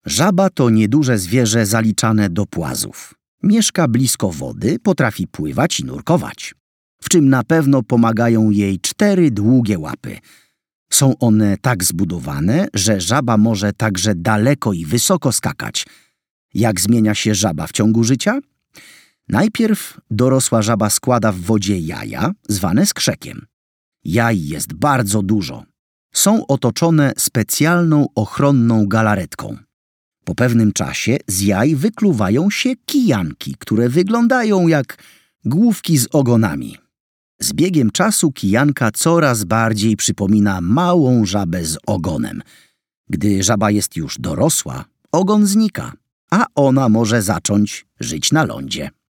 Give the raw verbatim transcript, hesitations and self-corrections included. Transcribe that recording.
Żaba to nieduże zwierzę zaliczane do płazów. Mieszka blisko wody, potrafi pływać i nurkować, w czym na pewno pomagają jej cztery długie łapy. Są one tak zbudowane, że żaba może także daleko i wysoko skakać. Jak zmienia się żaba w ciągu życia? Najpierw dorosła żaba składa w wodzie jaja, zwane skrzekiem. Jaj jest bardzo dużo. Są otoczone specjalną ochronną galaretką. Po pewnym czasie z jaj wykluwają się kijanki, które wyglądają jak główki z ogonami. Z biegiem czasu kijanka coraz bardziej przypomina małą żabę z ogonem. Gdy żaba jest już dorosła, ogon znika, a ona może zacząć żyć na lądzie.